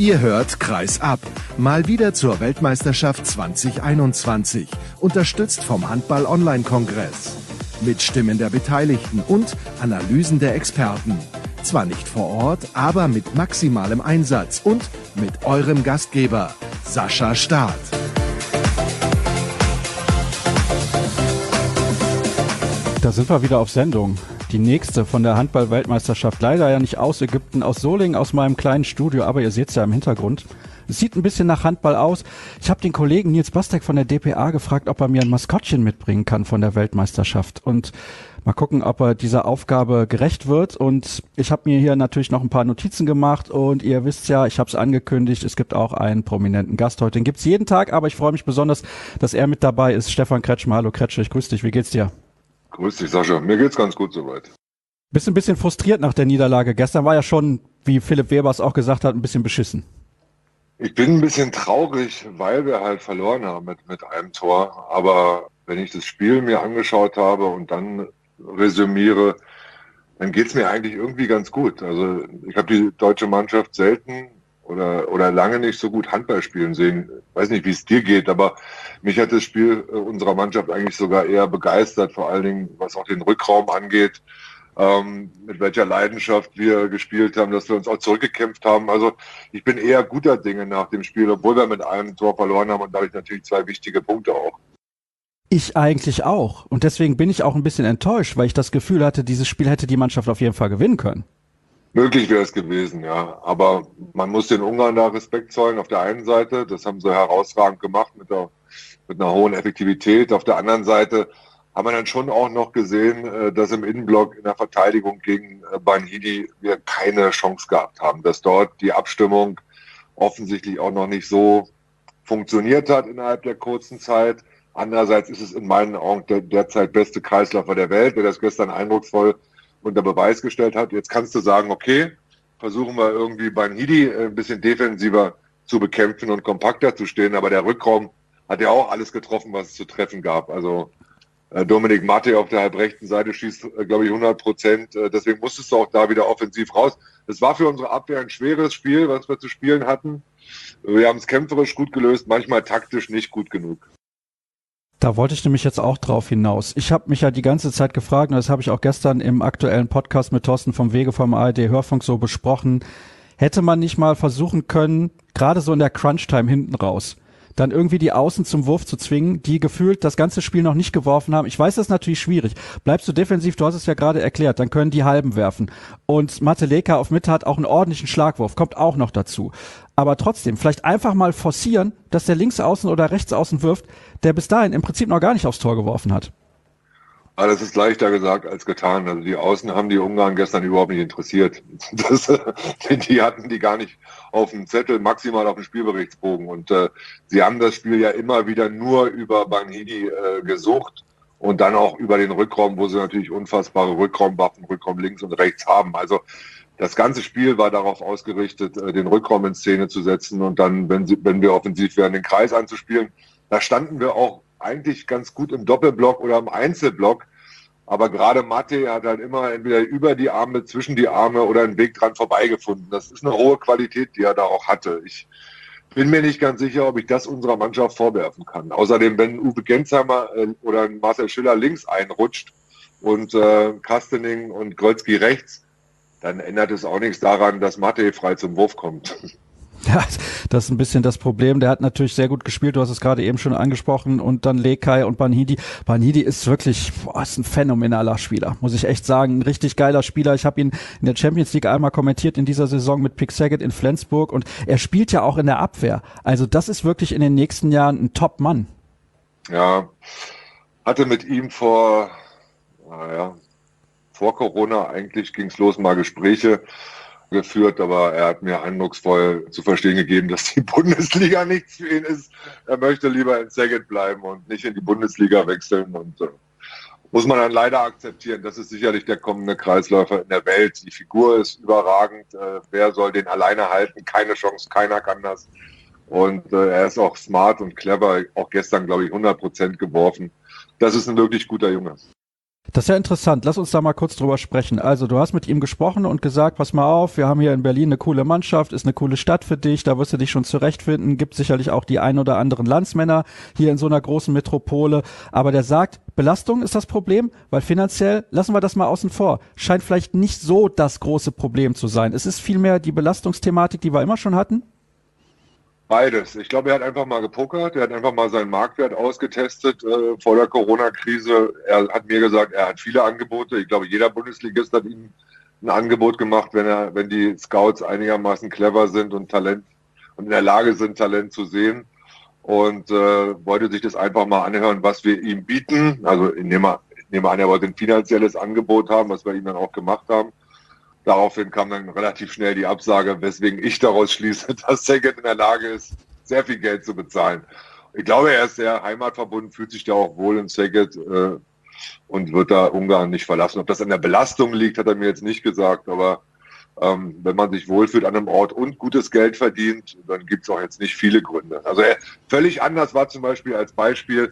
Ihr hört Kreis ab, mal wieder zur Weltmeisterschaft 2021, unterstützt vom Handball-Online-Kongress. Mit Stimmen der Beteiligten und Analysen der Experten. Zwar nicht vor Ort, aber mit maximalem Einsatz und mit eurem Gastgeber, Sascha Staat. Da sind wir wieder auf Sendung. Die nächste von der Handball-Weltmeisterschaft. Leider ja nicht aus Ägypten, aus Solingen, aus meinem kleinen Studio, aber ihr seht es ja im Hintergrund. Es sieht ein bisschen nach Handball aus. Ich habe den Kollegen Nils Bastek von der dpa gefragt, ob er mir ein Maskottchen mitbringen kann von der Weltmeisterschaft. Und mal gucken, ob er dieser Aufgabe gerecht wird. Und ich habe mir hier natürlich noch ein paar Notizen gemacht. Und ihr wisst ja, ich habe es angekündigt, es gibt auch einen prominenten Gast heute. Den gibt's jeden Tag, aber ich freue mich besonders, dass er mit dabei ist. Stefan Kretschmer. Hallo Kretsche, ich grüße dich. Wie geht's dir? Grüß dich, Sascha. Mir geht's ganz gut soweit. Bist ein bisschen frustriert nach der Niederlage. Gestern war ja schon, wie Philipp Weber es auch gesagt hat, ein bisschen beschissen. Ich bin ein bisschen traurig, weil wir halt verloren haben mit einem Tor. Aber wenn ich das Spiel mir angeschaut habe und dann resümiere, dann geht's mir eigentlich irgendwie ganz gut. Also ich habe die deutsche Mannschaft selten oder lange nicht so gut Handball spielen sehen. Ich weiß nicht, wie es dir geht, aber mich hat das Spiel unserer Mannschaft eigentlich sogar eher begeistert, vor allen Dingen, was auch den Rückraum angeht, mit welcher Leidenschaft wir gespielt haben, dass wir uns auch zurückgekämpft haben. Also ich bin eher guter Dinge nach dem Spiel, obwohl wir mit einem Tor verloren haben und dadurch natürlich 2 wichtige Punkte auch. Ich eigentlich auch. Und deswegen bin ich auch ein bisschen enttäuscht, weil ich das Gefühl hatte, dieses Spiel hätte die Mannschaft auf jeden Fall gewinnen können. Möglich wäre es gewesen, ja. Aber man muss den Ungarn da Respekt zollen auf der einen Seite. Das haben sie herausragend gemacht mit einer hohen Effektivität. Auf der anderen Seite haben wir dann schon auch noch gesehen, dass im Innenblock in der Verteidigung gegen Banhidi wir keine Chance gehabt haben. Dass dort die Abstimmung offensichtlich auch noch nicht so funktioniert hat innerhalb der kurzen Zeit. Andererseits ist es in meinen Augen der derzeit beste Kreisläufer der Welt, der das gestern eindrucksvoll unter Beweis gestellt hat. Jetzt kannst du sagen, okay, versuchen wir irgendwie Banhidi ein bisschen defensiver zu bekämpfen und kompakter zu stehen, aber der Rückraum hat ja auch alles getroffen, was es zu treffen gab. Also Dominik Matte auf der halbrechten Seite schießt, glaube ich, 100%. Deswegen musstest du auch da wieder offensiv raus. Das war für unsere Abwehr ein schweres Spiel, was wir zu spielen hatten. Wir haben es kämpferisch gut gelöst, manchmal taktisch nicht gut genug. Da wollte ich nämlich jetzt auch drauf hinaus. Ich habe mich ja die ganze Zeit gefragt, und das habe ich auch gestern im aktuellen Podcast mit Thorsten vom Wege vom ARD Hörfunk so besprochen, hätte man nicht mal versuchen können, gerade so in der Crunch-Time hinten raus, dann irgendwie die Außen zum Wurf zu zwingen, die gefühlt das ganze Spiel noch nicht geworfen haben. Ich weiß, das ist natürlich schwierig. Bleibst du defensiv, du hast es ja gerade erklärt, dann können die Halben werfen. Und Mateleka auf Mitte hat auch einen ordentlichen Schlagwurf, kommt auch noch dazu. Aber trotzdem, vielleicht einfach mal forcieren, dass der Linksaußen oder Rechtsaußen wirft, der bis dahin im Prinzip noch gar nicht aufs Tor geworfen hat. Aber das ist leichter gesagt als getan. Also die Außen haben die Ungarn gestern überhaupt nicht interessiert. Die hatten die gar nicht auf dem Zettel, maximal auf dem Spielberichtsbogen. Und sie haben das Spiel ja immer wieder nur über Banhidi gesucht und dann auch über den Rückraum, wo sie natürlich unfassbare Rückraumwaffen, Rückraum links und rechts haben. Also das ganze Spiel war darauf ausgerichtet, den Rückraum in Szene zu setzen und dann, wenn wir offensiv wären, den Kreis anzuspielen. Da standen wir auch eigentlich ganz gut im Doppelblock oder im Einzelblock. Aber gerade Matte hat halt immer entweder über die Arme, zwischen die Arme oder einen Weg dran vorbeigefunden. Das ist eine hohe Qualität, die er da auch hatte. Ich bin mir nicht ganz sicher, ob ich das unserer Mannschaft vorwerfen kann. Außerdem, wenn Uwe Gensheimer oder Marcel Schiller links einrutscht und Kastening und Grölski rechts, dann ändert es auch nichts daran, dass Matte frei zum Wurf kommt. Ja, das ist ein bisschen das Problem. Der hat natürlich sehr gut gespielt, du hast es gerade eben schon angesprochen, und dann Lekai und Banhidi. Banhidi ist wirklich, ist ein phänomenaler Spieler, muss ich echt sagen. Ein richtig geiler Spieler. Ich habe ihn in der Champions League einmal kommentiert in dieser Saison mit Pick Saget in Flensburg, und er spielt ja auch in der Abwehr. Also das ist wirklich in den nächsten Jahren ein Top-Mann. Ja, hatte mit ihm vor Corona eigentlich ging's los, mal Gespräche geführt, aber er hat mir eindrucksvoll zu verstehen gegeben, dass die Bundesliga nichts für ihn ist. Er möchte lieber in Saget bleiben und nicht in die Bundesliga wechseln, und muss man dann leider akzeptieren. Das ist sicherlich der kommende Kreisläufer in der Welt. Die Figur ist überragend. Wer soll den alleine halten? Keine Chance, keiner kann das. Und er ist auch smart und clever. Auch gestern, glaube ich, 100% geworfen. Das ist ein wirklich guter Junge. Das ist ja interessant. Lass uns da mal kurz drüber sprechen. Also du hast mit ihm gesprochen und gesagt, pass mal auf, wir haben hier in Berlin eine coole Mannschaft, ist eine coole Stadt für dich, da wirst du dich schon zurechtfinden, gibt sicherlich auch die ein oder anderen Landsmänner hier in so einer großen Metropole. Aber der sagt, Belastung ist das Problem, weil finanziell, lassen wir das mal außen vor, scheint vielleicht nicht so das große Problem zu sein. Es ist vielmehr die Belastungsthematik, die wir immer schon hatten. Beides. Ich glaube, er hat einfach mal gepokert, er hat einfach mal seinen Marktwert ausgetestet vor der Corona-Krise. Er hat mir gesagt, er hat viele Angebote. Ich glaube, jeder Bundesligist hat ihm ein Angebot gemacht, wenn die Scouts einigermaßen clever sind und Talent und in der Lage sind, Talent zu sehen. Und wollte sich das einfach mal anhören, was wir ihm bieten. Also ich nehme an, er wollte ein finanzielles Angebot haben, was wir ihm dann auch gemacht haben. Daraufhin kam dann relativ schnell die Absage, weswegen ich daraus schließe, dass Szeged in der Lage ist, sehr viel Geld zu bezahlen. Ich glaube, er ist sehr heimatverbunden, fühlt sich da auch wohl in Szeged und wird da Ungarn nicht verlassen. Ob das an der Belastung liegt, hat er mir jetzt nicht gesagt, aber wenn man sich wohlfühlt an einem Ort und gutes Geld verdient, dann gibt es auch jetzt nicht viele Gründe. Also völlig anders war zum Beispiel als Beispiel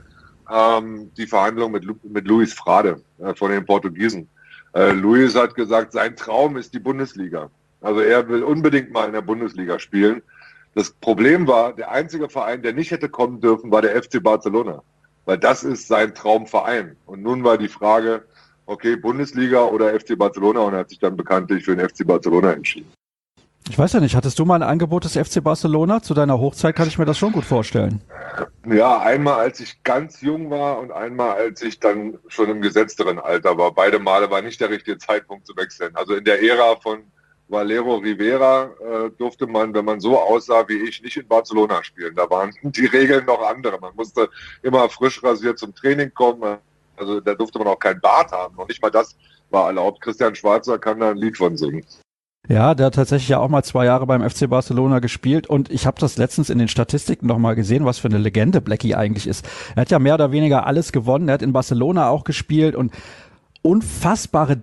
die Verhandlung mit Luis Frade von den Portugiesen. Luis hat gesagt, sein Traum ist die Bundesliga. Also er will unbedingt mal in der Bundesliga spielen. Das Problem war, der einzige Verein, der nicht hätte kommen dürfen, war der FC Barcelona. Weil das ist sein Traumverein. Und nun war die Frage, okay, Bundesliga oder FC Barcelona? Und er hat sich dann bekanntlich für den FC Barcelona entschieden. Ich weiß ja nicht, hattest du mal ein Angebot des FC Barcelona? Zu deiner Hochzeit kann ich mir das schon gut vorstellen. Ja, einmal als ich ganz jung war und einmal als ich dann schon im gesetzteren Alter war. Beide Male war nicht der richtige Zeitpunkt zu wechseln. Also in der Ära von Valero Rivera durfte man, wenn man so aussah wie ich, nicht in Barcelona spielen. Da waren die Regeln noch andere. Man musste immer frisch rasiert zum Training kommen. Also da durfte man auch kein Bart haben. Noch nicht mal das war erlaubt. Christian Schwarzer kann da ein Lied von singen. Ja, der hat tatsächlich ja auch mal 2 Jahre beim FC Barcelona gespielt und ich habe das letztens in den Statistiken noch mal gesehen, was für eine Legende Blackie eigentlich ist. Er hat ja mehr oder weniger alles gewonnen, er hat in Barcelona auch gespielt und unfassbare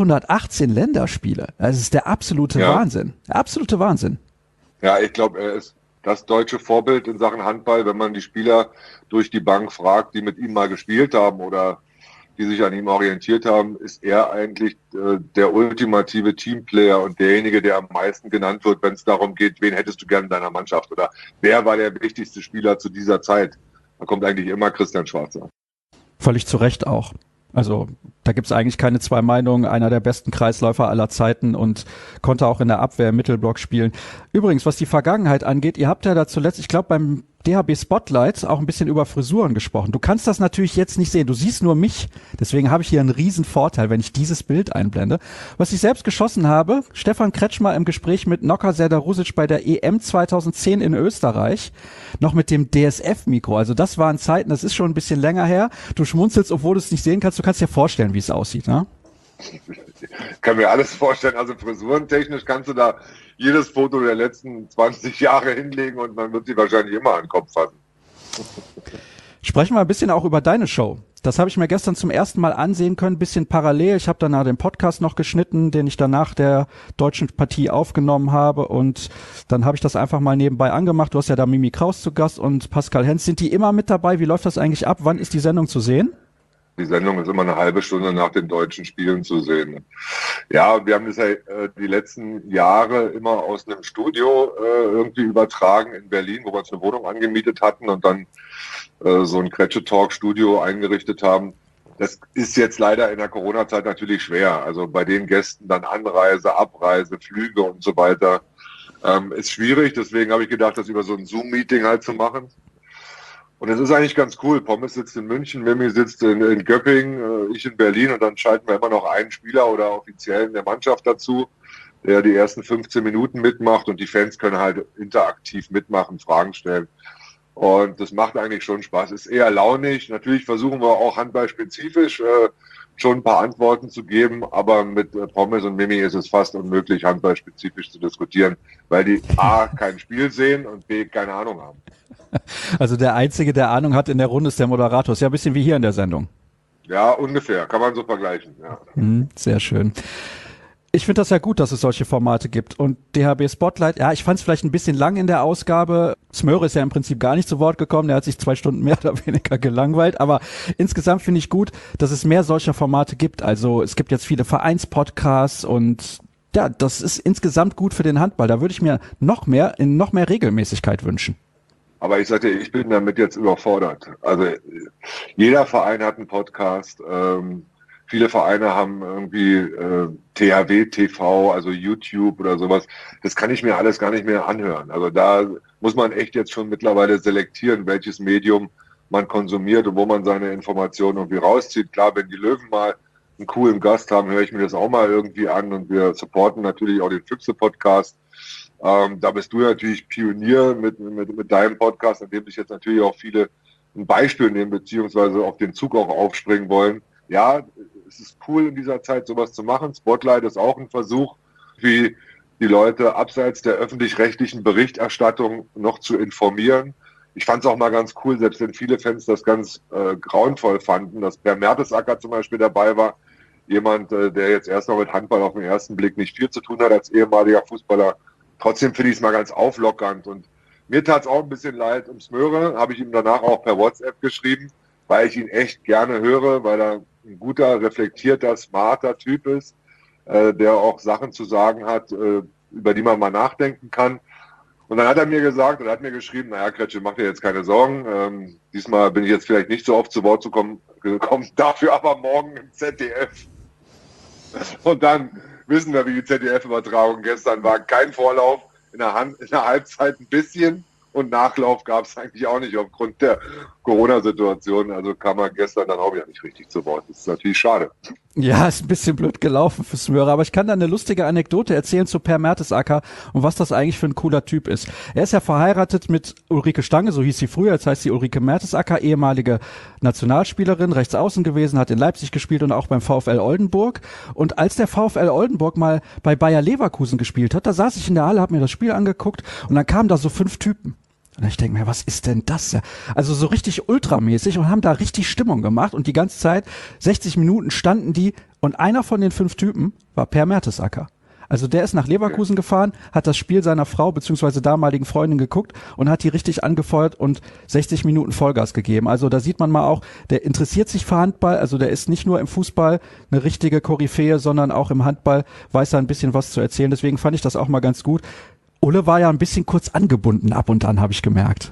318 Länderspiele. Das ist der absolute Wahnsinn. Der absolute Wahnsinn. Ja, ich glaube, er ist das deutsche Vorbild in Sachen Handball, wenn man die Spieler durch die Bank fragt, die mit ihm mal gespielt haben oder die sich an ihm orientiert haben, ist er eigentlich der ultimative Teamplayer und derjenige, der am meisten genannt wird, wenn es darum geht, wen hättest du gern in deiner Mannschaft oder wer war der wichtigste Spieler zu dieser Zeit. Da kommt eigentlich immer Christian Schwarzer. Völlig zu Recht auch. Also da gibt's eigentlich keine 2 Meinungen, einer der besten Kreisläufer aller Zeiten und konnte auch in der Abwehr im Mittelblock spielen. Übrigens, was die Vergangenheit angeht, ihr habt ja da zuletzt, ich glaube beim DHB Spotlight auch ein bisschen über Frisuren gesprochen. Du kannst das natürlich jetzt nicht sehen, du siehst nur mich, deswegen habe ich hier einen riesen Vorteil, wenn ich dieses Bild einblende. Was ich selbst geschossen habe, Stefan Kretschmer im Gespräch mit Noka Serdarusic bei der EM 2010 in Österreich, noch mit dem DSF-Mikro, also das waren Zeiten, das ist schon ein bisschen länger her. Du schmunzelst, obwohl du es nicht sehen kannst, du kannst dir vorstellen, wie es aussieht, ne? Ich kann mir alles vorstellen, also frisurentechnisch kannst du da jedes Foto der letzten 20 Jahre hinlegen und man wird sie wahrscheinlich immer an den Kopf fassen. Sprechen wir ein bisschen auch über deine Show. Das habe ich mir gestern zum ersten Mal ansehen können, ein bisschen parallel. Ich habe danach den Podcast noch geschnitten, den ich danach der deutschen Partie aufgenommen habe und dann habe ich das einfach mal nebenbei angemacht. Du hast ja da Mimi Kraus zu Gast und Pascal Hens. Sind die immer mit dabei? Wie läuft das eigentlich ab? Wann ist die Sendung zu sehen? Die Sendung ist immer eine halbe Stunde nach den deutschen Spielen zu sehen. Ja, wir haben das ja die letzten Jahre immer aus einem Studio irgendwie übertragen in Berlin, wo wir uns eine Wohnung angemietet hatten und dann so ein Kretsche-Talk-Studio eingerichtet haben. Das ist jetzt leider in der Corona-Zeit natürlich schwer. Also bei den Gästen dann Anreise, Abreise, Flüge und so weiter ist schwierig. Deswegen habe ich gedacht, das über so ein Zoom-Meeting halt zu machen. Und es ist eigentlich ganz cool. Pommes sitzt in München, Mimi sitzt in Göppingen, ich in Berlin und dann schalten wir immer noch einen Spieler oder Offiziellen der Mannschaft dazu, der die ersten 15 Minuten mitmacht und die Fans können halt interaktiv mitmachen, Fragen stellen. Und das macht eigentlich schon Spaß. Ist eher launig. Natürlich versuchen wir auch handballspezifisch schon ein paar Antworten zu geben, aber mit Pommes und Mimi ist es fast unmöglich, handballspezifisch zu diskutieren, weil die A, kein Spiel sehen und B, keine Ahnung haben. Also der Einzige, der Ahnung hat in der Runde, ist der Moderator. Ist ja ein bisschen wie hier in der Sendung. Ja, ungefähr. Kann man so vergleichen. Ja. Sehr schön. Ich finde das ja gut, dass es solche Formate gibt. Und DHB Spotlight, ja, ich fand es vielleicht ein bisschen lang in der Ausgabe. Smöre ist ja im Prinzip gar nicht zu Wort gekommen. Der hat sich 2 Stunden mehr oder weniger gelangweilt. Aber insgesamt finde ich gut, dass es mehr solcher Formate gibt. Also es gibt jetzt viele Vereinspodcasts und ja, das ist insgesamt gut für den Handball. Da würde ich mir noch mehr Regelmäßigkeit wünschen. Aber ich sagte, ich bin damit jetzt überfordert. Also jeder Verein hat einen Podcast. Viele Vereine haben irgendwie THW TV, also YouTube oder sowas. Das kann ich mir alles gar nicht mehr anhören. Also da muss man echt jetzt schon mittlerweile selektieren, welches Medium man konsumiert und wo man seine Informationen irgendwie rauszieht. Klar, wenn die Löwen mal einen coolen Gast haben, höre ich mir das auch mal irgendwie an und wir supporten natürlich auch den Füchse-Podcast. Da bist du natürlich Pionier mit deinem Podcast, in dem sich jetzt natürlich auch viele ein Beispiel nehmen, beziehungsweise auf den Zug auch aufspringen wollen. Ja, es ist cool in dieser Zeit sowas zu machen. Spotlight ist auch ein Versuch, wie die Leute abseits der öffentlich-rechtlichen Berichterstattung noch zu informieren. Ich fand es auch mal ganz cool, selbst wenn viele Fans das ganz grauenvoll fanden, dass Per Mertesacker zum Beispiel dabei war. Jemand, der jetzt erst noch mit Handball auf den ersten Blick nicht viel zu tun hat als ehemaliger Fußballer. Trotzdem finde ich es mal ganz auflockernd. Und mir tat es auch ein bisschen leid um Smöre, habe ich ihm danach auch per WhatsApp geschrieben, weil ich ihn echt gerne höre, weil er ein guter, reflektierter, smarter Typ ist, der auch Sachen zu sagen hat, über die man mal nachdenken kann. Und dann hat er mir gesagt oder hat mir geschrieben, naja, Kretsche, mach dir jetzt keine Sorgen. Diesmal bin ich jetzt vielleicht nicht so oft zu Wort gekommen, dafür aber morgen im ZDF. Und dann wissen wir, wie die ZDF-Übertragung gestern war. Kein Vorlauf, in der Halbzeit ein bisschen und Nachlauf gab es eigentlich auch nicht aufgrund der Corona-Situation. Also kam er gestern dann auch wieder nicht richtig zu Wort. Das ist natürlich schade. Ja, ist ein bisschen blöd gelaufen für Smöre, aber ich kann da eine lustige Anekdote erzählen zu Per Mertesacker und was das eigentlich für ein cooler Typ ist. Er ist ja verheiratet mit Ulrike Stange, so hieß sie früher, jetzt heißt sie Ulrike Mertesacker, ehemalige Nationalspielerin, rechts außen gewesen, hat in Leipzig gespielt und auch beim VfL Oldenburg. Und als der VfL Oldenburg mal bei Bayer Leverkusen gespielt hat, da saß ich in der Halle, hab mir das Spiel angeguckt und dann kamen da so 5 Typen. Und ich denke mir, was ist denn das? Also so richtig ultramäßig und haben da richtig Stimmung gemacht und die ganze Zeit, 60 Minuten standen die und einer von den 5 Typen war Per Mertesacker. Also der ist nach Leverkusen gefahren, hat das Spiel seiner Frau bzw. damaligen Freundin geguckt und hat die richtig angefeuert und 60 Minuten Vollgas gegeben. Also da sieht man mal auch, der interessiert sich für Handball, also der ist nicht nur im Fußball eine richtige Koryphäe, sondern auch im Handball weiß er ein bisschen was zu erzählen. Deswegen fand ich das auch mal ganz gut. Ulle war ja ein bisschen kurz angebunden ab und an, habe ich gemerkt.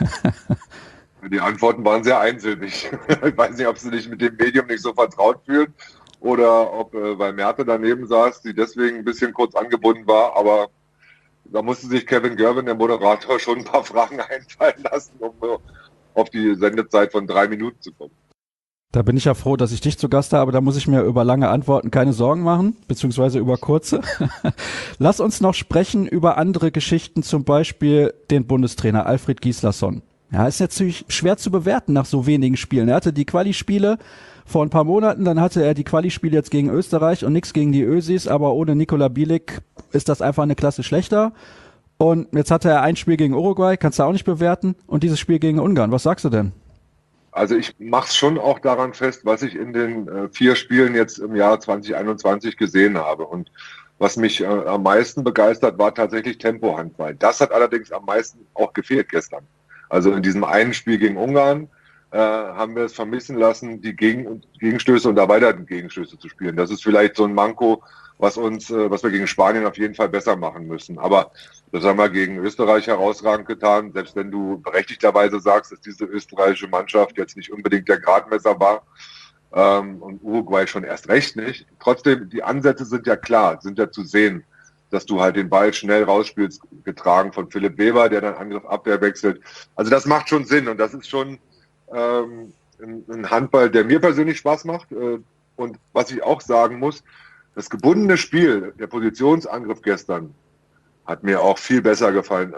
Die Antworten waren sehr einsilbig. Ich weiß nicht, ob sie sich mit dem Medium nicht so vertraut fühlen oder ob, weil Merte daneben saß, die deswegen ein bisschen kurz angebunden war. Aber da musste sich Kevin Gerwin, der Moderator, schon ein paar Fragen einfallen lassen, um auf die Sendezeit von 3 Minuten zu kommen. Da bin ich ja froh, dass ich dich zu Gast habe, aber da muss ich mir über lange Antworten keine Sorgen machen, beziehungsweise über kurze. Lass uns noch sprechen über andere Geschichten, zum Beispiel den Bundestrainer Alfred Gislason. Ja, ist natürlich schwer zu bewerten nach so wenigen Spielen. Er hatte die Quali-Spiele vor ein paar Monaten, dann hatte er die Quali-Spiele jetzt gegen Österreich und nichts gegen die Ösis, aber ohne Nikola Bielik ist das einfach eine Klasse schlechter. Und jetzt hatte er ein Spiel gegen Uruguay, kannst du auch nicht bewerten, und dieses Spiel gegen Ungarn. Was sagst du denn? Also ich mache es schon auch daran fest, was ich in den 4 Spielen jetzt im Jahr 2021 gesehen habe. Und was mich am meisten begeistert, war tatsächlich Tempo-Handball. Das hat allerdings am meisten auch gefehlt gestern. Also in diesem einen Spiel gegen Ungarn haben wir es vermissen lassen, die Gegenstöße und da weiter Gegenstöße zu spielen. Das ist vielleicht so ein Manko, was wir gegen Spanien auf jeden Fall besser machen müssen. Aber das haben wir gegen Österreich herausragend getan. Selbst wenn du berechtigterweise sagst, dass diese österreichische Mannschaft jetzt nicht unbedingt der Gradmesser war und Uruguay schon erst recht nicht. Trotzdem, die Ansätze sind ja klar, sind ja zu sehen, dass du halt den Ball schnell rausspielst, getragen von Philipp Weber, der dann Angriff-Abwehr wechselt. Also das macht schon Sinn und das ist schon ein Handball, der mir persönlich Spaß macht. Und was ich auch sagen muss, das gebundene Spiel, der Positionsangriff gestern, hat mir auch viel besser gefallen.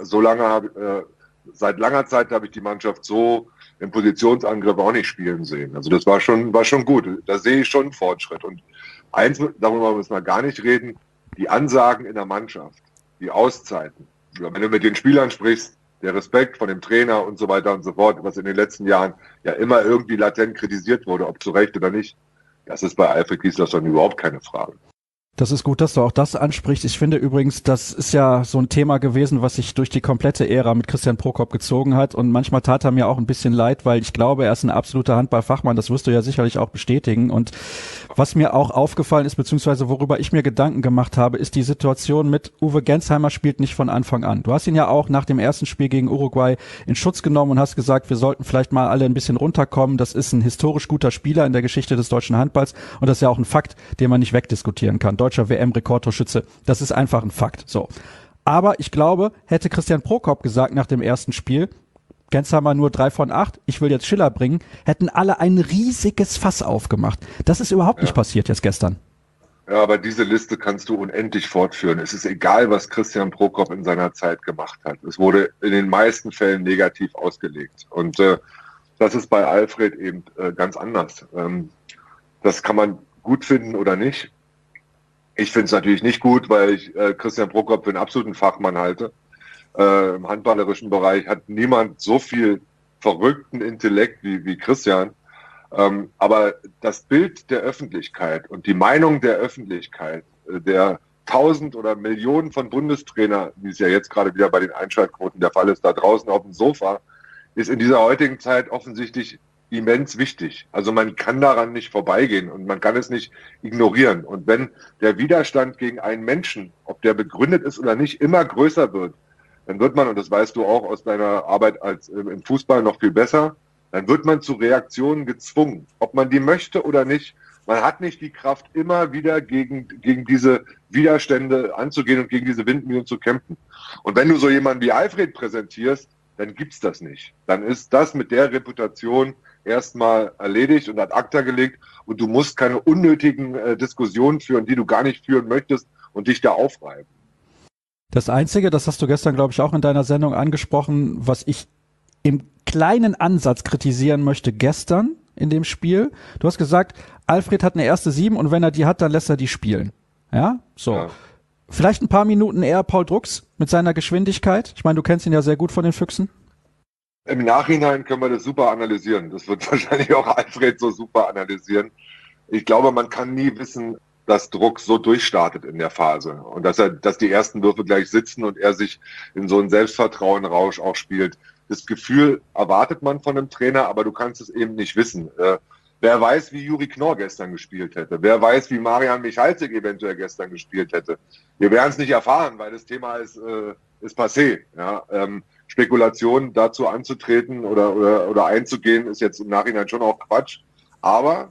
Seit langer Zeit habe ich die Mannschaft so im Positionsangriff auch nicht spielen sehen. Also das war schon gut. Da sehe ich schon einen Fortschritt. Und eins, darüber müssen wir gar nicht reden, die Ansagen in der Mannschaft, die Auszeiten. Wenn du mit den Spielern sprichst, der Respekt von dem Trainer und so weiter und so fort, was in den letzten Jahren ja immer irgendwie latent kritisiert wurde, ob zu Recht oder nicht, das ist bei Alfred Gislason überhaupt keine Frage. Das ist gut, dass du auch das ansprichst. Ich finde übrigens, das ist ja so ein Thema gewesen, was sich durch die komplette Ära mit Christian Prokop gezogen hat. Und manchmal tat er mir auch ein bisschen leid, weil ich glaube, er ist ein absoluter Handballfachmann. Das wirst du ja sicherlich auch bestätigen. Und was mir auch aufgefallen ist, beziehungsweise worüber ich mir Gedanken gemacht habe, ist die Situation mit Uwe Gensheimer spielt nicht von Anfang an. Du hast ihn ja auch nach dem ersten Spiel gegen Uruguay in Schutz genommen und hast gesagt, wir sollten vielleicht mal alle ein bisschen runterkommen. Das ist ein historisch guter Spieler in der Geschichte des deutschen Handballs. Und das ist ja auch ein Fakt, den man nicht wegdiskutieren kann. Deutscher WM-Rekordtorschütze, das ist einfach ein Fakt. So. Aber ich glaube, hätte Christian Prokop gesagt nach dem ersten Spiel, Gensheimer nur 3 von 8, ich will jetzt Schiller bringen, hätten alle ein riesiges Fass aufgemacht. Das ist überhaupt nicht passiert jetzt gestern. Ja, aber diese Liste kannst du unendlich fortführen. Es ist egal, was Christian Prokop in seiner Zeit gemacht hat. Es wurde in den meisten Fällen negativ ausgelegt. Und das ist bei Alfred eben ganz anders. Das kann man gut finden oder nicht. Ich finde es natürlich nicht gut, weil ich Christian Prokop für einen absoluten Fachmann halte. Im handballerischen Bereich hat niemand so viel verrückten Intellekt wie Christian. Aber das Bild der Öffentlichkeit und die Meinung der Öffentlichkeit, der 1000 oder Millionen von Bundestrainer, wie es ja jetzt gerade wieder bei den Einschaltquoten der Fall ist, da draußen auf dem Sofa, ist in dieser heutigen Zeit offensichtlich immens wichtig. Also man kann daran nicht vorbeigehen und man kann es nicht ignorieren. Und wenn der Widerstand gegen einen Menschen, ob der begründet ist oder nicht, immer größer wird, dann wird man, und das weißt du auch aus deiner Arbeit im Fußball noch viel besser, dann wird man zu Reaktionen gezwungen, ob man die möchte oder nicht. Man hat nicht die Kraft, immer wieder gegen diese Widerstände anzugehen und gegen diese Windmühlen zu kämpfen. Und wenn du so jemanden wie Alfred präsentierst, dann gibt's das nicht. Dann ist das mit der Reputation erstmal erledigt und ad acta gelegt und du musst keine unnötigen Diskussionen führen, die du gar nicht führen möchtest und dich da aufreiben. Das Einzige, das hast du gestern, glaube ich, auch in deiner Sendung angesprochen, was ich im kleinen Ansatz kritisieren möchte gestern in dem Spiel. Du hast gesagt, Alfred hat eine erste 7 und wenn er die hat, dann lässt er die spielen. Ja, so. Ja. Vielleicht ein paar Minuten eher Paul Drucks mit seiner Geschwindigkeit. Ich meine, du kennst ihn ja sehr gut von den Füchsen. Im Nachhinein können wir das super analysieren. Das wird wahrscheinlich auch Alfred so super analysieren. Ich glaube, man kann nie wissen, dass Druck so durchstartet in der Phase und dass die ersten Würfe gleich sitzen und er sich in so einen Selbstvertrauenrausch auch spielt. Das Gefühl erwartet man von einem Trainer, aber du kannst es eben nicht wissen. Wer weiß, wie Juri Knorr gestern gespielt hätte? Wer weiß, wie Marian Michalczyk eventuell gestern gespielt hätte? Wir werden es nicht erfahren, weil das Thema ist passé. Ja? Spekulationen dazu anzutreten oder einzugehen, ist jetzt im Nachhinein schon auch Quatsch. Aber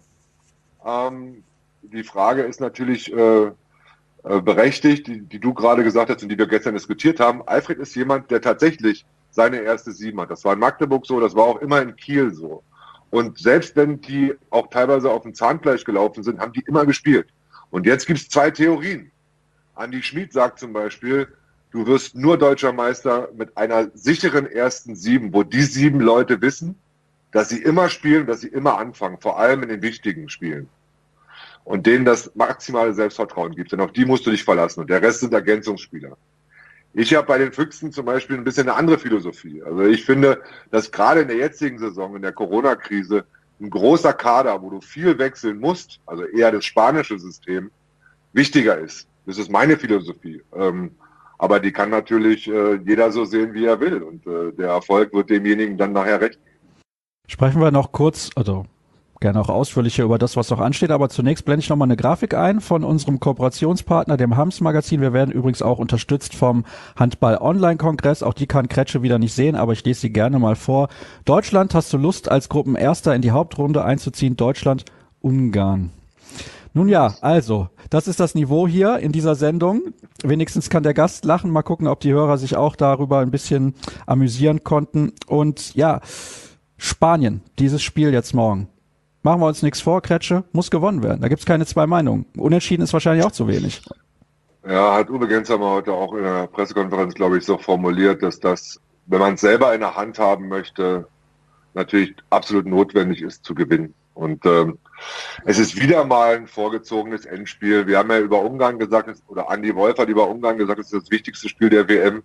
die Frage ist natürlich berechtigt, die du gerade gesagt hast und die wir gestern diskutiert haben. Alfred ist jemand, der tatsächlich seine erste 7 hat. Das war in Magdeburg so, das war auch immer in Kiel so. Und selbst wenn die auch teilweise auf dem Zahnfleisch gelaufen sind, haben die immer gespielt. Und jetzt gibt es 2 Theorien. Andi Schmid sagt zum Beispiel, du wirst nur deutscher Meister mit einer sicheren ersten 7, wo die 7 Leute wissen, dass sie immer spielen, dass sie immer anfangen, vor allem in den wichtigen Spielen. Und denen das maximale Selbstvertrauen gibt. Denn auf die musst du dich verlassen. Und der Rest sind Ergänzungsspieler. Ich habe bei den Füchsen zum Beispiel ein bisschen eine andere Philosophie. Also ich finde, dass gerade in der jetzigen Saison, in der Corona-Krise, ein großer Kader, wo du viel wechseln musst, also eher das spanische System, wichtiger ist. Das ist meine Philosophie. Aber die kann natürlich jeder so sehen, wie er will. Und der Erfolg wird demjenigen dann nachher recht geben. Sprechen wir noch kurz, also gerne auch ausführlicher über das, was noch ansteht. Aber zunächst blende ich nochmal eine Grafik ein von unserem Kooperationspartner, dem Hams-Magazin. Wir werden übrigens auch unterstützt vom Handball-Online-Kongress. Auch die kann Kretsche wieder nicht sehen, aber ich lese sie gerne mal vor. Deutschland, hast du Lust, als Gruppenerster in die Hauptrunde einzuziehen? Deutschland, Ungarn. Nun ja, also, das ist das Niveau hier in dieser Sendung. Wenigstens kann der Gast lachen. Mal gucken, ob die Hörer sich auch darüber ein bisschen amüsieren konnten. Und ja, Spanien, dieses Spiel jetzt morgen. Machen wir uns nichts vor, Kretsche, muss gewonnen werden. Da gibt's keine 2 Meinungen. Unentschieden ist wahrscheinlich auch zu wenig. Ja, hat Uwe Gensheimer heute auch in der Pressekonferenz, glaube ich, so formuliert, dass das, wenn man es selber in der Hand haben möchte, natürlich absolut notwendig ist zu gewinnen. Und es ist wieder mal ein vorgezogenes Endspiel. Wir haben ja über Ungarn gesagt, oder Andi Wolf hat über Ungarn gesagt, es ist das wichtigste Spiel der WM.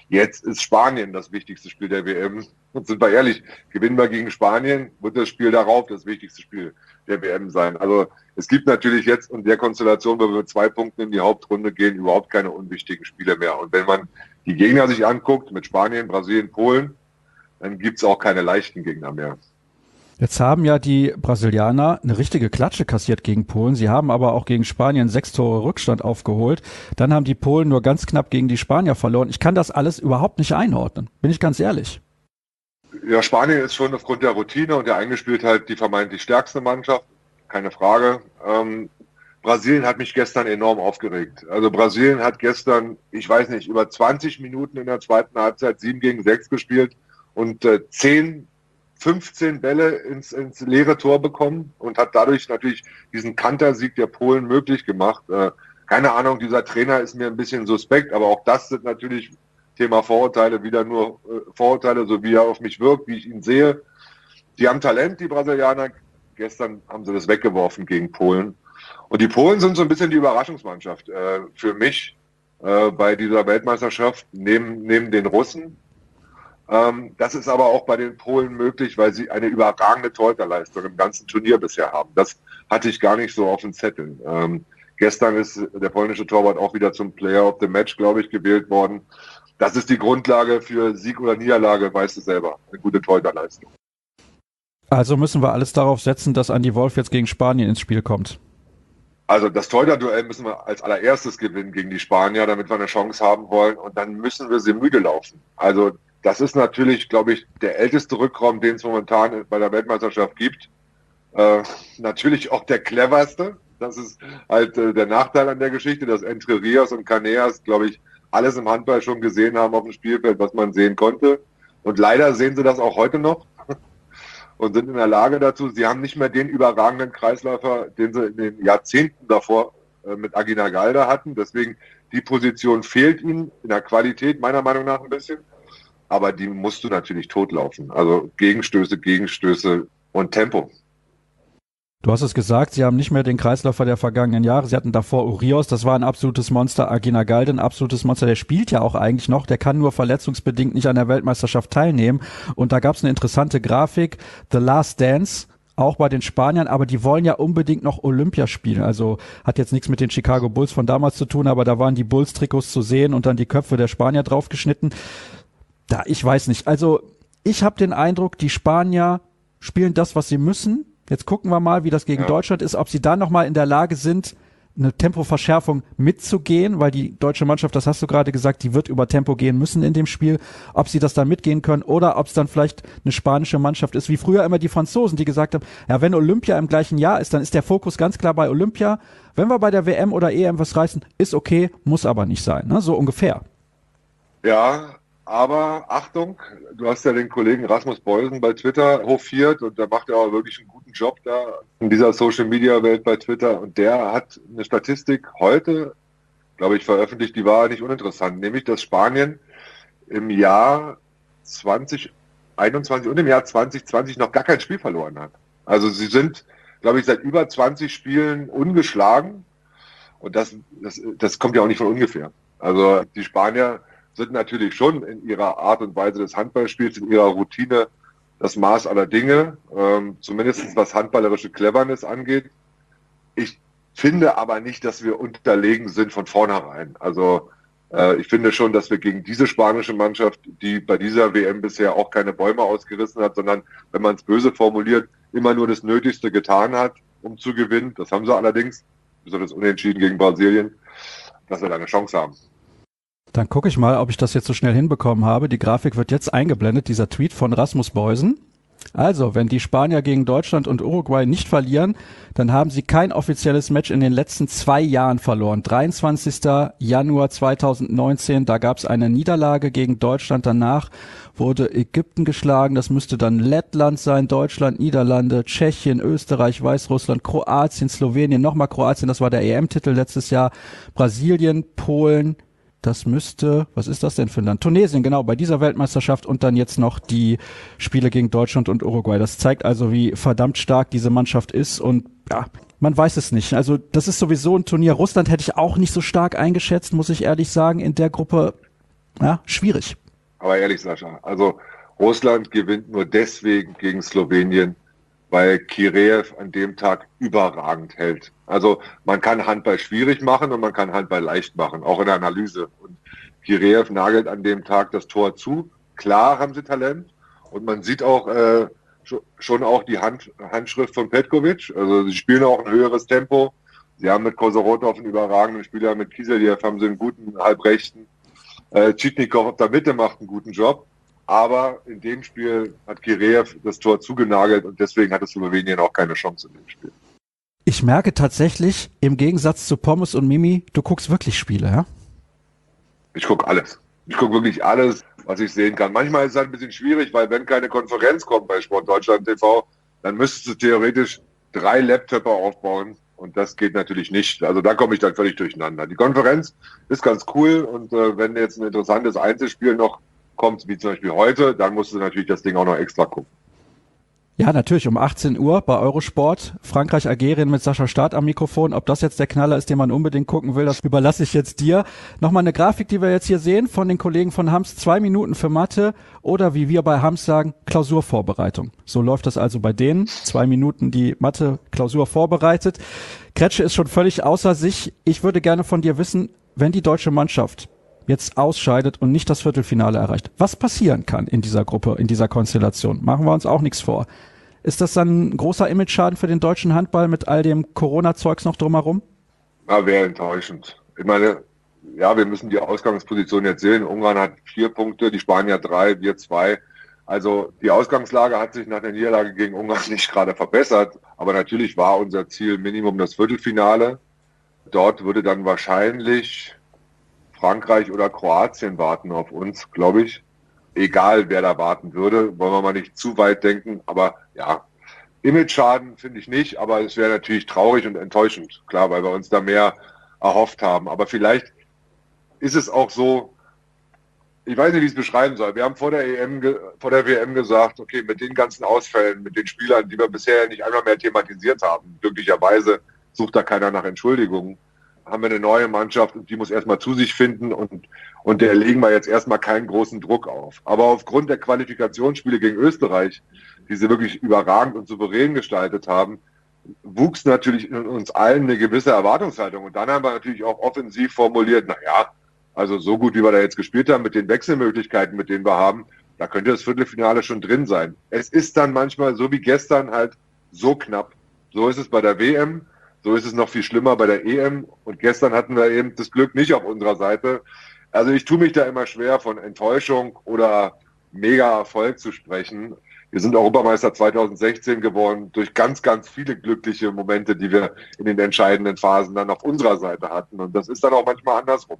Jetzt ist Spanien das wichtigste Spiel der WM. Und sind wir ehrlich, gewinnen wir gegen Spanien, wird das Spiel darauf das wichtigste Spiel der WM sein. Also es gibt natürlich jetzt in der Konstellation, wo wir mit 2 Punkten in die Hauptrunde gehen, überhaupt keine unwichtigen Spiele mehr. Und wenn man die Gegner sich anguckt, mit Spanien, Brasilien, Polen, dann gibt's auch keine leichten Gegner mehr. Jetzt haben ja die Brasilianer eine richtige Klatsche kassiert gegen Polen. Sie haben aber auch gegen Spanien 6 Tore Rückstand aufgeholt. Dann haben die Polen nur ganz knapp gegen die Spanier verloren. Ich kann das alles überhaupt nicht einordnen, bin ich ganz ehrlich. Ja, Spanien ist schon aufgrund der Routine und der Eingespieltheit die vermeintlich stärkste Mannschaft, keine Frage. Brasilien hat mich gestern enorm aufgeregt. Also Brasilien hat gestern, ich weiß nicht, über 20 Minuten in der zweiten Halbzeit 7 gegen 6 gespielt und 15 Bälle ins leere Tor bekommen und hat dadurch natürlich diesen Kantersieg der Polen möglich gemacht. Keine Ahnung, dieser Trainer ist mir ein bisschen suspekt, aber auch das sind natürlich Thema Vorurteile, wieder nur Vorurteile, so wie er auf mich wirkt, wie ich ihn sehe. Die haben Talent, die Brasilianer. Gestern haben sie das weggeworfen gegen Polen. Und die Polen sind so ein bisschen die Überraschungsmannschaft für mich bei dieser Weltmeisterschaft, neben den Russen. Das ist aber auch bei den Polen möglich, weil sie eine überragende Torhüterleistung im ganzen Turnier bisher haben. Das hatte ich gar nicht so auf dem Zettel. Gestern ist der polnische Torwart auch wieder zum Player of the Match, glaube ich, gewählt worden. Das ist die Grundlage für Sieg oder Niederlage, weißt du selber. Eine gute Torhüterleistung. Also müssen wir alles darauf setzen, dass Andi Wolf jetzt gegen Spanien ins Spiel kommt. Also das Torhüter-Duell müssen wir als allererstes gewinnen gegen die Spanier, damit wir eine Chance haben wollen. Und dann müssen wir sie müde laufen. Also das ist natürlich, glaube ich, der älteste Rückraum, den es momentan bei der Weltmeisterschaft gibt. Natürlich auch der cleverste. Das ist halt der Nachteil an der Geschichte, dass Entre Rios und Caneas, glaube ich, alles im Handball schon gesehen haben auf dem Spielfeld, was man sehen konnte. Und leider sehen sie das auch heute noch und sind in der Lage dazu. Sie haben nicht mehr den überragenden Kreisläufer, den sie in den Jahrzehnten davor mit Agina Galda hatten. Deswegen, die Position fehlt ihnen in der Qualität meiner Meinung nach ein bisschen. Aber die musst du natürlich totlaufen. Also Gegenstöße und Tempo. Du hast es gesagt, sie haben nicht mehr den Kreisläufer der vergangenen Jahre. Sie hatten davor Urios, das war ein absolutes Monster. Agina Galde, ein absolutes Monster. Der spielt ja auch eigentlich noch. Der kann nur verletzungsbedingt nicht an der Weltmeisterschaft teilnehmen. Und da gab es eine interessante Grafik. The Last Dance, auch bei den Spaniern. Aber die wollen ja unbedingt noch Olympia spielen. Also hat jetzt nichts mit den Chicago Bulls von damals zu tun. Aber da waren die Bulls-Trikots zu sehen und dann die Köpfe der Spanier draufgeschnitten. Da, ich weiß nicht. Also ich habe den Eindruck, die Spanier spielen das, was sie müssen. Jetzt gucken wir mal, wie das gegen Deutschland ist, ob sie da nochmal in der Lage sind, eine Tempoverschärfung mitzugehen, weil die deutsche Mannschaft, das hast du gerade gesagt, die wird über Tempo gehen müssen in dem Spiel, ob sie das dann mitgehen können oder ob es dann vielleicht eine spanische Mannschaft ist, wie früher immer die Franzosen, die gesagt haben, ja, wenn Olympia im gleichen Jahr ist, dann ist der Fokus ganz klar bei Olympia. Wenn wir bei der WM oder EM was reißen, ist okay, muss aber nicht sein, ne? So ungefähr. Ja, aber Achtung, du hast ja den Kollegen Rasmus Beusen bei Twitter hofiert und der macht ja auch wirklich einen guten Job da in dieser Social-Media-Welt bei Twitter und der hat eine Statistik heute, glaube ich, veröffentlicht, die war nicht uninteressant, nämlich dass Spanien im Jahr 2021 und im Jahr 2020 noch gar kein Spiel verloren hat. Also sie sind, glaube ich, seit über 20 Spielen ungeschlagen und das kommt ja auch nicht von ungefähr. Also die Spanier sind natürlich schon in ihrer Art und Weise des Handballspiels, in ihrer Routine das Maß aller Dinge, zumindest was handballerische Cleverness angeht. Ich finde aber nicht, dass wir unterlegen sind von vornherein. Also ich finde schon, dass wir gegen diese spanische Mannschaft, die bei dieser WM bisher auch keine Bäume ausgerissen hat, sondern, wenn man es böse formuliert, immer nur das Nötigste getan hat, um zu gewinnen. Das haben sie allerdings, besonders unentschieden gegen Brasilien, dass wir da eine Chance haben. Dann gucke ich mal, ob ich das jetzt so schnell hinbekommen habe. Die Grafik wird jetzt eingeblendet, dieser Tweet von Rasmus Beusen. Also, wenn die Spanier gegen Deutschland und Uruguay nicht verlieren, dann haben sie kein offizielles Match in den letzten 2 Jahren verloren. 23. Januar 2019, da gab es eine Niederlage gegen Deutschland. Danach wurde Ägypten geschlagen. Das müsste dann Lettland sein, Deutschland, Niederlande, Tschechien, Österreich, Weißrussland, Kroatien, Slowenien, nochmal Kroatien, das war der EM-Titel letztes Jahr, Brasilien, Polen. Das müsste, was ist das denn für ein Land? Tunesien, genau, bei dieser Weltmeisterschaft und dann jetzt noch die Spiele gegen Deutschland und Uruguay. Das zeigt also, wie verdammt stark diese Mannschaft ist und ja, man weiß es nicht. Also das ist sowieso ein Turnier. Russland hätte ich auch nicht so stark eingeschätzt, muss ich ehrlich sagen, in der Gruppe. Ja, schwierig. Aber ehrlich, Sascha, also Russland gewinnt nur deswegen gegen Slowenien, weil Kireev an dem Tag überragend hält. Also man kann Handball schwierig machen und man kann Handball leicht machen, auch in der Analyse. Und Kireev nagelt an dem Tag das Tor zu. Klar haben sie Talent und man sieht auch schon auch die Handschrift von Petkovic. Also sie spielen auch ein höheres Tempo. Sie haben mit Kosorotov einen überragenden Spieler, mit Kiseljev haben sie einen guten Halbrechten. Tschitnikov auf der Mitte macht einen guten Job. Aber in dem Spiel hat Kireev das Tor zugenagelt und deswegen hatte Slowenien auch keine Chance in dem Spiel. Ich merke tatsächlich, im Gegensatz zu Pommes und Mimi, du guckst wirklich Spiele, ja? Ich gucke alles. Ich gucke wirklich alles, was ich sehen kann. Manchmal ist es halt ein bisschen schwierig, weil wenn keine Konferenz kommt bei Sport Deutschland TV, dann müsstest du theoretisch 3 Laptops aufbauen und das geht natürlich nicht. Also da komme ich dann völlig durcheinander. Die Konferenz ist ganz cool und wenn jetzt ein interessantes Einzelspiel noch kommt, wie zum Beispiel heute, dann musst du natürlich das Ding auch noch extra gucken. Ja, natürlich um 18 Uhr bei Eurosport, Frankreich-Algerien mit Sascha Staat am Mikrofon. Ob das jetzt der Knaller ist, den man unbedingt gucken will, das überlasse ich jetzt dir. Nochmal eine Grafik, die wir jetzt hier sehen von den Kollegen von Hams. 2 Minuten für Mathe oder wie wir bei Hams sagen, Klausurvorbereitung. So läuft das also bei denen. 2 Minuten die Mathe-Klausur vorbereitet. Kretsche ist schon völlig außer sich. Ich würde gerne von dir wissen, wenn die deutsche Mannschaft jetzt ausscheidet und nicht das Viertelfinale erreicht, was passieren kann in dieser Gruppe, in dieser Konstellation. Machen wir uns auch nichts vor. Ist das dann ein großer Image-Schaden für den deutschen Handball mit all dem Corona-Zeugs noch drumherum? Ja, wäre enttäuschend. Ich meine, ja, wir müssen die Ausgangsposition jetzt sehen. Ungarn hat 4 Punkte, die Spanier 3, wir 2. Also die Ausgangslage hat sich nach der Niederlage gegen Ungarn nicht gerade verbessert. Aber natürlich war unser Ziel Minimum das Viertelfinale. Dort würde dann wahrscheinlich Frankreich oder Kroatien warten auf uns, glaube ich. Egal, wer da warten würde, wollen wir mal nicht zu weit denken. Aber ja, Image-Schaden finde ich nicht, aber es wäre natürlich traurig und enttäuschend. Klar, weil wir uns da mehr erhofft haben. Aber vielleicht ist es auch so, ich weiß nicht, wie ich es beschreiben soll. Wir haben vor der WM gesagt, okay, mit den ganzen Ausfällen, mit den Spielern, die wir bisher nicht einmal mehr thematisiert haben, glücklicherweise sucht da keiner nach Entschuldigungen, haben wir eine neue Mannschaft und die muss erstmal zu sich finden und der legen wir jetzt erstmal keinen großen Druck auf. Aber aufgrund der Qualifikationsspiele gegen Österreich, die sie wirklich überragend und souverän gestaltet haben, wuchs natürlich in uns allen eine gewisse Erwartungshaltung. Und dann haben wir natürlich auch offensiv formuliert, naja, also so gut wie wir da jetzt gespielt haben mit den Wechselmöglichkeiten, mit denen wir haben, da könnte das Viertelfinale schon drin sein. Es ist dann manchmal so wie gestern halt so knapp. So ist es bei der WM. So ist es noch viel schlimmer bei der EM und gestern hatten wir eben das Glück nicht auf unserer Seite. Also ich tue mich da immer schwer, von Enttäuschung oder Mega-Erfolg zu sprechen. Wir sind Europameister 2016 geworden durch ganz, ganz viele glückliche Momente, die wir in den entscheidenden Phasen dann auf unserer Seite hatten und das ist dann auch manchmal andersrum.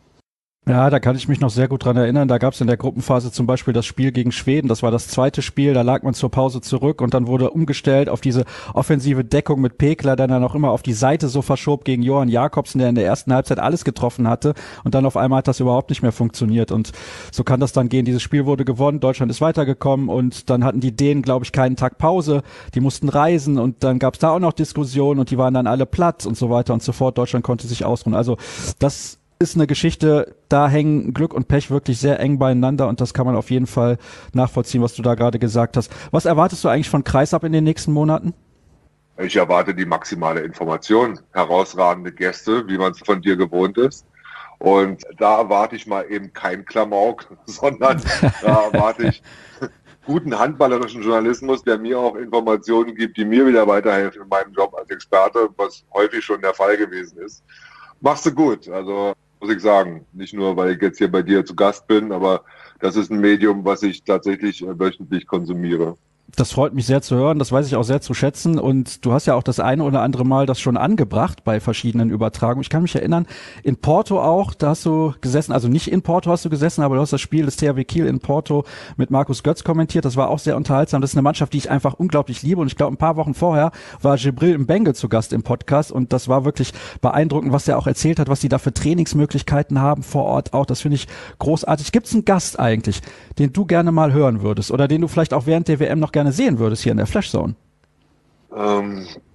Ja, da kann ich mich noch sehr gut dran erinnern. Da gab es in der Gruppenphase zum Beispiel das Spiel gegen Schweden. Das war das zweite Spiel. Da lag man zur Pause zurück und dann wurde umgestellt auf diese offensive Deckung mit Pekler, der dann auch immer auf die Seite so verschob gegen Johann Jakobsen, der in der ersten Halbzeit alles getroffen hatte. Und dann auf einmal hat das überhaupt nicht mehr funktioniert. Und so kann das dann gehen. Dieses Spiel wurde gewonnen. Deutschland ist weitergekommen und dann hatten die Dänen, glaube ich, keinen Tag Pause. Die mussten reisen und dann gab es da auch noch Diskussionen und die waren dann alle platt und so weiter und so fort. Deutschland konnte sich ausruhen. Also das ist eine Geschichte, da hängen Glück und Pech wirklich sehr eng beieinander und das kann man auf jeden Fall nachvollziehen, was du da gerade gesagt hast. Was erwartest du eigentlich von Kreisab in den nächsten Monaten? Ich erwarte die maximale Information, herausragende Gäste, wie man es von dir gewohnt ist. Und da erwarte ich mal eben kein Klamauk, sondern da erwarte ich guten handballerischen Journalismus, der mir auch Informationen gibt, die mir wieder weiterhelfen in meinem Job als Experte, was häufig schon der Fall gewesen ist. Machst du gut, also muss ich sagen. Nicht nur, weil ich jetzt hier bei dir zu Gast bin, aber das ist ein Medium, was ich tatsächlich wöchentlich konsumiere. Das freut mich sehr zu hören, das weiß ich auch sehr zu schätzen und du hast ja auch das eine oder andere Mal das schon angebracht bei verschiedenen Übertragungen. Ich kann mich erinnern, in Porto auch, da hast du gesessen, also nicht in Porto hast du gesessen, aber du hast das Spiel des THW Kiel in Porto mit Markus Götz kommentiert, das war auch sehr unterhaltsam. Das ist eine Mannschaft, die ich einfach unglaublich liebe und ich glaube, ein paar Wochen vorher war Jibril Mbenge zu Gast im Podcast und das war wirklich beeindruckend, was er auch erzählt hat, was die da für Trainingsmöglichkeiten haben vor Ort auch, das finde ich großartig. Gibt es einen Gast eigentlich, den du gerne mal hören würdest oder den du vielleicht auch während der WM noch gerne sehen würdest hier in der Flashzone?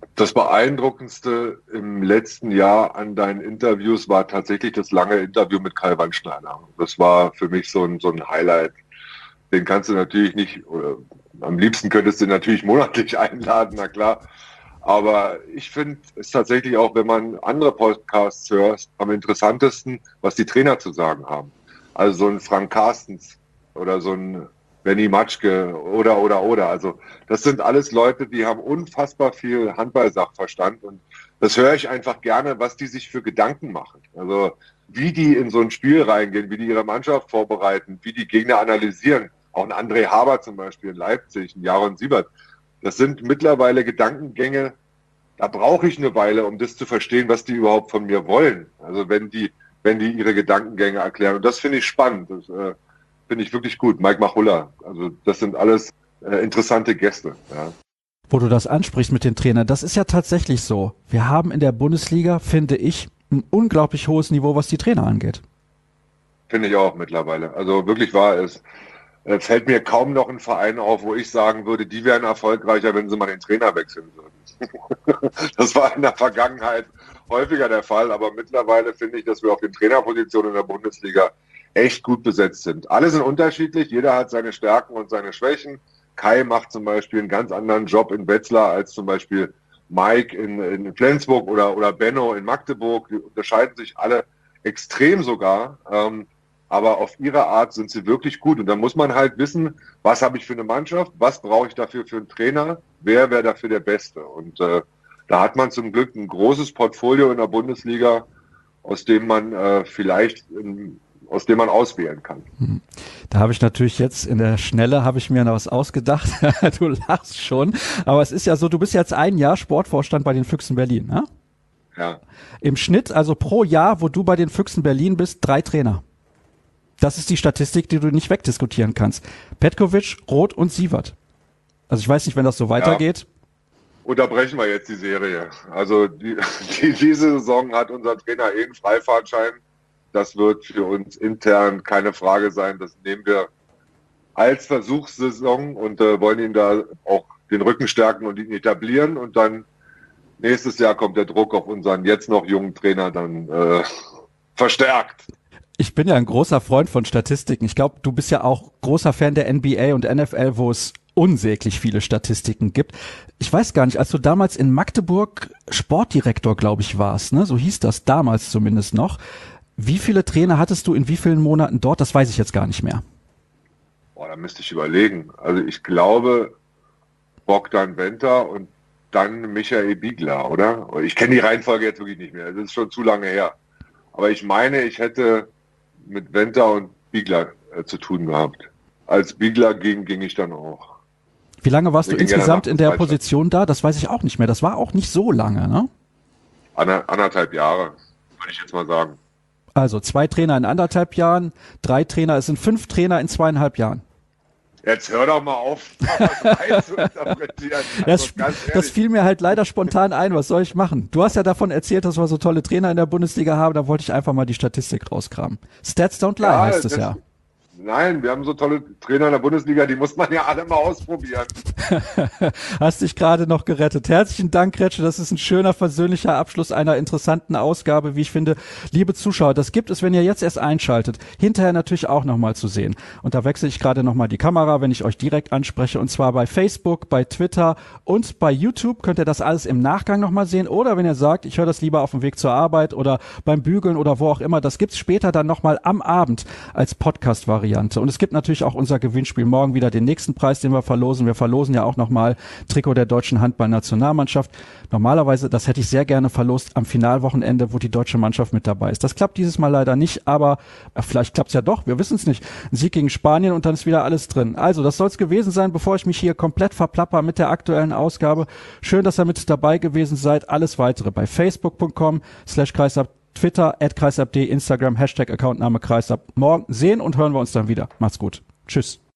Das Beeindruckendste im letzten Jahr an deinen Interviews war tatsächlich das lange Interview mit Kai Wandschneider. Das war für mich so ein Highlight. Den kannst du natürlich nicht, oder am liebsten könntest du natürlich monatlich einladen, na klar. Aber ich finde es tatsächlich auch, wenn man andere Podcasts hört, am interessantesten, was die Trainer zu sagen haben. Also so ein Frank Carstens oder so ein Benny Matschke oder. Also das sind alles Leute, die haben unfassbar viel Handball-Sachverstand und das höre ich einfach gerne, was die sich für Gedanken machen. Also wie die in so ein Spiel reingehen, wie die ihre Mannschaft vorbereiten, wie die Gegner analysieren. Auch ein André Haber zum Beispiel in Leipzig, ein Jaron Siebert. Das sind mittlerweile Gedankengänge, da brauche ich eine Weile, um das zu verstehen, was die überhaupt von mir wollen. Also wenn die ihre Gedankengänge erklären. Und das finde ich spannend. Das finde ich wirklich gut. Mike Machulla. Also das sind alles interessante Gäste. Ja. Wo du das ansprichst mit den Trainern, das ist ja tatsächlich so. Wir haben in der Bundesliga, finde ich, ein unglaublich hohes Niveau, was die Trainer angeht. Finde ich auch mittlerweile. Also wirklich wahr ist. Fällt mir kaum noch ein Verein auf, wo ich sagen würde, die wären erfolgreicher, wenn sie mal den Trainer wechseln würden. Das war in der Vergangenheit häufiger der Fall, aber mittlerweile finde ich, dass wir auf den Trainerpositionen in der Bundesliga echt gut besetzt sind. Alle sind unterschiedlich, jeder hat seine Stärken und seine Schwächen. Kai macht zum Beispiel einen ganz anderen Job in Wetzlar als zum Beispiel Mike in Flensburg oder Benno in Magdeburg. Die unterscheiden sich alle extrem sogar. Aber auf ihre Art sind sie wirklich gut. Und da muss man halt wissen, was habe ich für eine Mannschaft, was brauche ich dafür für einen Trainer, wer wäre dafür der Beste. Und da hat man zum Glück ein großes Portfolio in der Bundesliga, aus dem man auswählen kann. Da habe ich natürlich jetzt in der Schnelle, habe ich mir noch was ausgedacht. Du lachst schon. Aber es ist ja so, du bist jetzt ein Jahr Sportvorstand bei den Füchsen Berlin, ne? Ja. Im Schnitt, also pro Jahr, wo du bei den Füchsen Berlin bist, 3 Trainer. Das ist die Statistik, die du nicht wegdiskutieren kannst. Petkovic, Roth und Sievert. Also ich weiß nicht, wenn das so weitergeht. Ja. Unterbrechen wir jetzt die Serie. Also diese Saison hat unser Trainer einen Freifahrtschein. Das wird für uns intern keine Frage sein. Das nehmen wir als Versuchssaison und wollen ihn da auch den Rücken stärken und ihn etablieren. Und dann nächstes Jahr kommt der Druck auf unseren jetzt noch jungen Trainer dann verstärkt. Ich bin ja ein großer Freund von Statistiken. Ich glaube, du bist ja auch großer Fan der NBA und NFL, wo es unsäglich viele Statistiken gibt. Ich weiß gar nicht, als du damals in Magdeburg Sportdirektor, glaube ich, warst, ne? So hieß das damals zumindest noch. Wie viele Trainer hattest du in wie vielen Monaten dort? Das weiß ich jetzt gar nicht mehr. Boah, da müsste ich überlegen. Also ich glaube Bogdan Wenta und dann Michael Biegler, oder? Ich kenne die Reihenfolge jetzt wirklich nicht mehr. Das ist schon zu lange her. Aber ich meine, ich hätte mit Wenta und Biegler zu tun gehabt. Als Biegler ging ich dann auch. Wie lange warst du insgesamt in der Position da? Das weiß ich auch nicht mehr. Das war auch nicht so lange, ne? 1,5 Jahre, würde ich jetzt mal sagen. Also 2 Trainer in 1,5 Jahren, 3 Trainer, es sind 5 Trainer in 2,5 Jahren. Jetzt hör doch mal auf, das zu interpretieren. Das fiel mir halt leider spontan ein. Was soll ich machen? Du hast ja davon erzählt, dass wir so tolle Trainer in der Bundesliga haben. Da wollte ich einfach mal die Statistik rauskramen. Stats don't lie, ja, heißt es ja. Nein, wir haben so tolle Trainer in der Bundesliga, die muss man ja alle mal ausprobieren. Hast dich gerade noch gerettet. Herzlichen Dank, Kretsche. Das ist ein schöner, versöhnlicher Abschluss einer interessanten Ausgabe, wie ich finde. Liebe Zuschauer, das gibt es, wenn ihr jetzt erst einschaltet. Hinterher natürlich auch nochmal zu sehen. Und da wechsle ich gerade nochmal die Kamera, wenn ich euch direkt anspreche. Und zwar bei Facebook, bei Twitter und bei YouTube könnt ihr das alles im Nachgang nochmal sehen. Oder wenn ihr sagt, ich höre das lieber auf dem Weg zur Arbeit oder beim Bügeln oder wo auch immer. Das gibt's später dann nochmal am Abend als Podcast-Variante. Und es gibt natürlich auch unser Gewinnspiel morgen wieder, den nächsten Preis, den wir verlosen. Wir verlosen ja auch nochmal Trikot der deutschen Handballnationalmannschaft. Normalerweise, das hätte ich sehr gerne verlost am Finalwochenende, wo die deutsche Mannschaft mit dabei ist. Das klappt dieses Mal leider nicht, aber vielleicht klappt's ja doch, wir wissen es nicht. Ein Sieg gegen Spanien und dann ist wieder alles drin. Also, das soll's gewesen sein, bevor ich mich hier komplett verplapper mit der aktuellen Ausgabe. Schön, dass ihr mit dabei gewesen seid. Alles weitere bei facebook.com/kreisab, Twitter, @kreisab.de, Instagram, #Accountname Kreisab. Morgen sehen und hören wir uns dann wieder. Macht's gut. Tschüss.